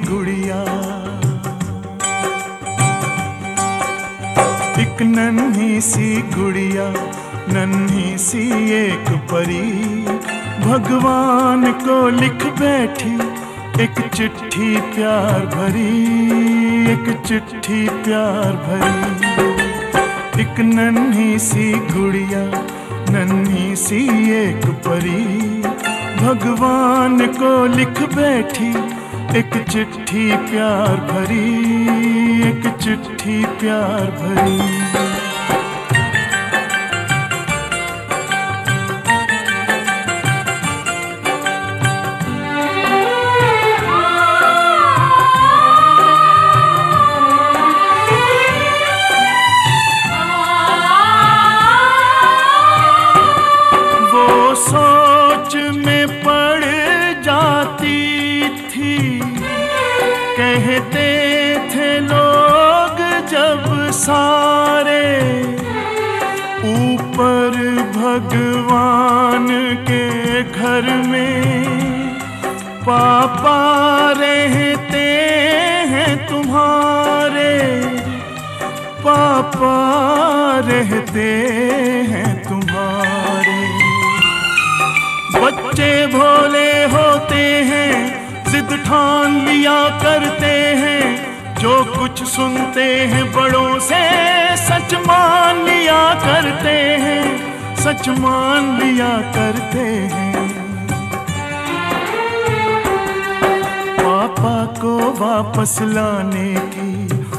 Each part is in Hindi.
गुड़िया। एक नन्ही सी गुड़िया, नन्ही सी एक परी, भगवान को लिख बैठी एक चिट्ठी प्यार भरी, एक चिट्ठी प्यार भरी। एक नन्ही सी गुड़िया, नन्ही सी एक परी, भगवान को लिख बैठी एक चिट्ठी प्यार भरी, एक चिट्ठी प्यार भरी। सोच में पड़ जाती थी, कहते थे लोग जब सारे, ऊपर भगवान के घर में पापा रहते हैं तुम्हारे, पापा रहते हैं तुम्हारे। बच्चे भोले होते हैं, जिद ठान लिया करते हैं, जो कुछ सुनते हैं बड़ों से सच मान लिया करते हैं, सच मान लिया करते हैं। पापा को वापस लाने की,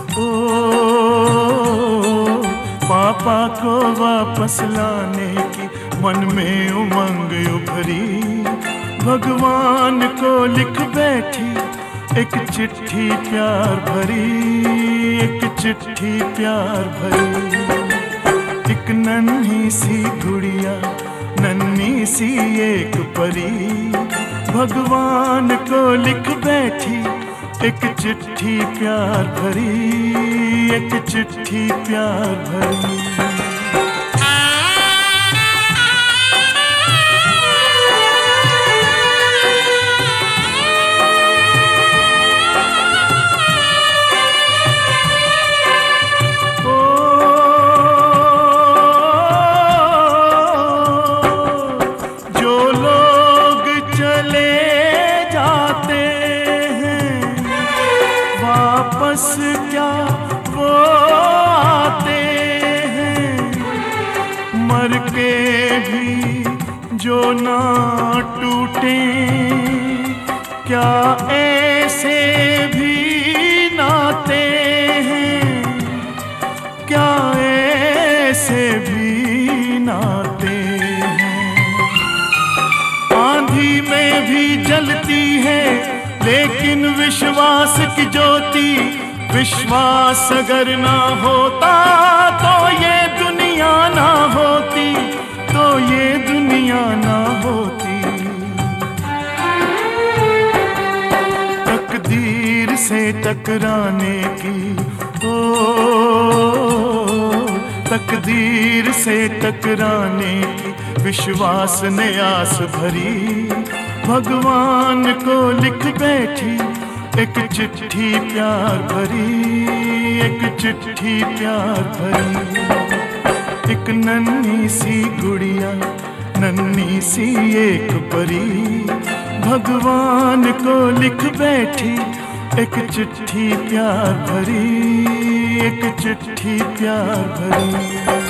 पापा को वापस लाने की मन में उमंग उभरी, भगवान को लिख बैठी एक चिट्ठी प्यार भरी, एक चिट्ठी प्यार भरी। एक नन्ही सी गुड़िया, नन्ही सी एक परी, भगवान को लिख बैठी एक चिट्ठी प्यार भरी, एक चिट्ठी प्यार भरी। वापस क्या वो आते हैं, मर के भी जो ना टूटे, क्या ऐसे भी नाते हैं, क्या ऐसे भी नाते हैं। आंधी में भी जलती है लेकिन विश्वास की ज्योति, विश्वास अगर ना होता तो ये दुनिया ना होती, तो ये दुनिया ना होती। तकदीर से टकराने की, तकदीर से टकराने की विश्वास ने आस भरी, भगवान को लिख बैठी एक चिट्ठी प्यार भरी, एक चिट्ठी प्यार भरी। एक नन्ही सी गुड़िया, नन्ही सी एक परी, भगवान को लिख बैठी एक चिट्ठी प्यार भरी, एक चिट्ठी प्यार भरी।